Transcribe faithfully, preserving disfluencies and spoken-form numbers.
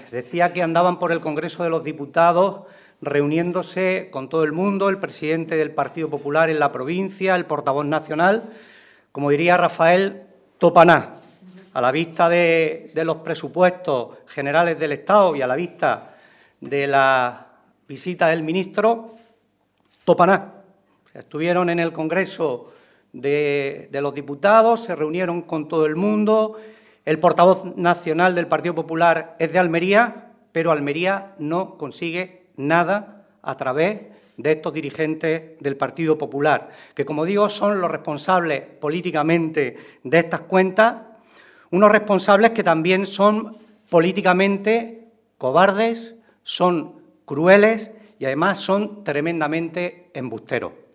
decía que andaban por el Congreso de los Diputados reuniéndose con todo el mundo, el presidente del Partido Popular en la provincia, el portavoz nacional, como diría Rafael, topaná. A la vista de, de los presupuestos generales del Estado y a la vista de la visita del ministro, topaná. Estuvieron en el Congreso de, de los Diputados, se reunieron con todo el mundo. El portavoz nacional del Partido Popular es de Almería, pero Almería no consigue nada a través de estos dirigentes del Partido Popular, que, como digo, son los responsables políticamente de estas cuentas, unos responsables que también son políticamente cobardes, son crueles y además son tremendamente embusteros.